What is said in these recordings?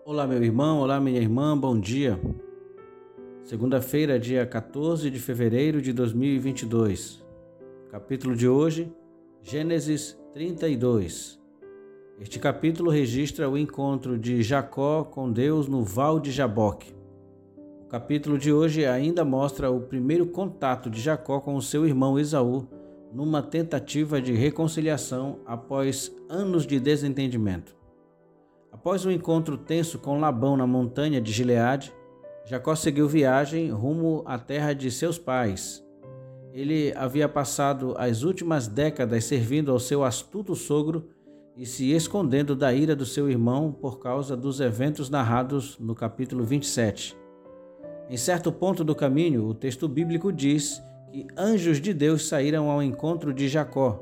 Olá, meu irmão, olá, minha irmã, bom dia. Segunda-feira, dia 14 de fevereiro de 2022. Capítulo de hoje, Gênesis 32. Este capítulo registra o encontro de Jacó com Deus no Val de Jaboque. O capítulo de hoje ainda mostra o primeiro contato de Jacó com o seu irmão Esaú, numa tentativa de reconciliação após anos de desentendimento. Após um encontro tenso com Labão na montanha de Gileade, Jacó seguiu viagem rumo à terra de seus pais. Ele havia passado as últimas décadas servindo ao seu astuto sogro e se escondendo da ira do seu irmão por causa dos eventos narrados no capítulo 27. Em certo ponto do caminho, o texto bíblico diz que anjos de Deus saíram ao encontro de Jacó.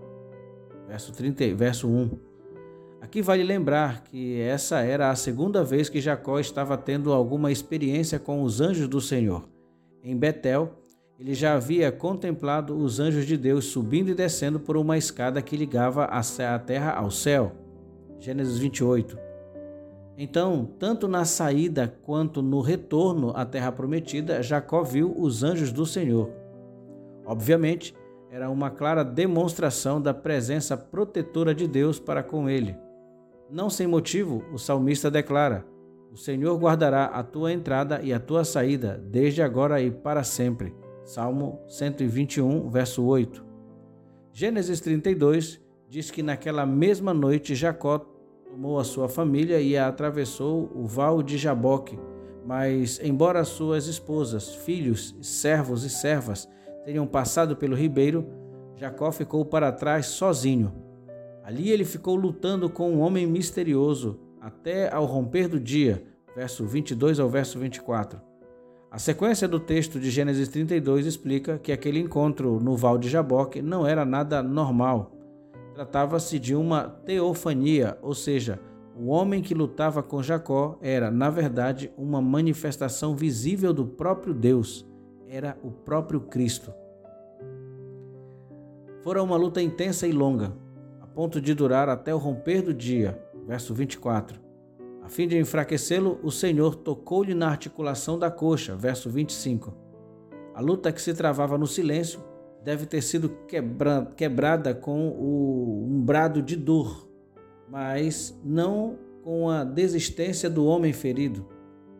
Verso 1. Aqui vale lembrar que essa era a segunda vez que Jacó estava tendo alguma experiência com os anjos do Senhor. Em Betel, ele já havia contemplado os anjos de Deus subindo e descendo por uma escada que ligava a terra ao céu. Gênesis 28. Então, tanto na saída quanto no retorno à terra prometida, Jacó viu os anjos do Senhor. Obviamente, era uma clara demonstração da presença protetora de Deus para com ele. Não sem motivo, o salmista declara: "O Senhor guardará a tua entrada e a tua saída, desde agora e para sempre." Salmo 121, verso 8. Gênesis 32 diz que naquela mesma noite Jacó tomou a sua família e atravessou o Val de Jaboque, mas embora suas esposas, filhos, servos e servas tenham passado pelo ribeiro, Jacó ficou para trás sozinho. Ali ele ficou lutando com um homem misterioso até ao romper do dia, verso 22 ao verso 24. A sequência do texto de Gênesis 32 explica que aquele encontro no Val de Jaboque não era nada normal. Tratava-se de uma teofania, ou seja, o homem que lutava com Jacó era, na verdade, uma manifestação visível do próprio Deus. Era o próprio Cristo. Fora uma luta intensa e longa, ponto de durar até o romper do dia, verso 24. A fim de enfraquecê-lo, o Senhor tocou-lhe na articulação da coxa, verso 25. A luta que se travava no silêncio deve ter sido quebrada com um brado de dor, mas não com a desistência do homem ferido.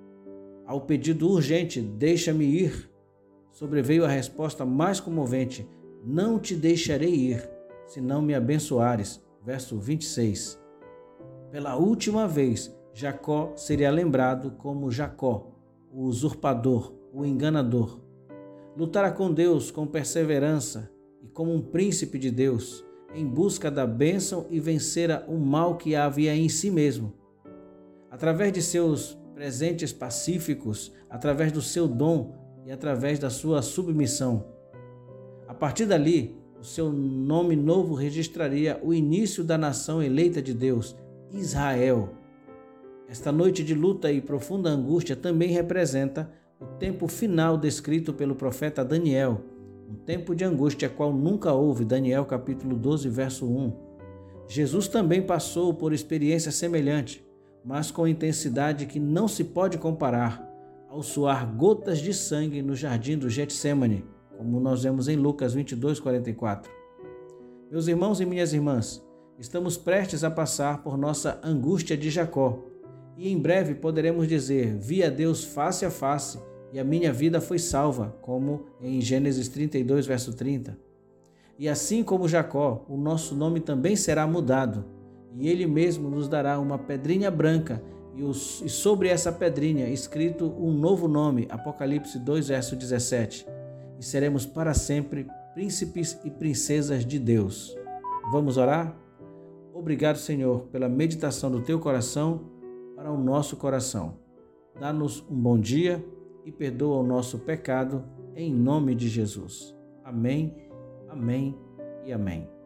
Ao pedido urgente, "deixa-me ir", sobreveio a resposta mais comovente: "não te deixarei ir, se não me abençoares." Verso 26. Pela última vez, Jacó seria lembrado como Jacó, o usurpador, o enganador. Lutara com Deus com perseverança e como um príncipe de Deus, em busca da bênção e vencera o mal que havia em si mesmo. Através de seus presentes pacíficos, através do seu dom e através da sua submissão. A partir dali, o seu nome novo registraria o início da nação eleita de Deus, Israel. Esta noite de luta e profunda angústia também representa o tempo final descrito pelo profeta Daniel, um tempo de angústia qual nunca houve, Daniel capítulo 12, verso 1. Jesus também passou por experiência semelhante, mas com intensidade que não se pode comparar, ao suar gotas de sangue no jardim do Getsêmani, como nós vemos em Lucas 22, 44. Meus irmãos e minhas irmãs, estamos prestes a passar por nossa angústia de Jacó, e em breve poderemos dizer: "vi a Deus face a face, e a minha vida foi salva", como em Gênesis 32, verso 30. E assim como Jacó, o nosso nome também será mudado, e ele mesmo nos dará uma pedrinha branca, e sobre essa pedrinha escrito um novo nome, Apocalipse 2, verso 17. E seremos para sempre príncipes e princesas de Deus. Vamos orar? Obrigado, Senhor, pela meditação do teu coração para o nosso coração. Dá-nos um bom dia e perdoa o nosso pecado, em nome de Jesus. Amém, amém e amém.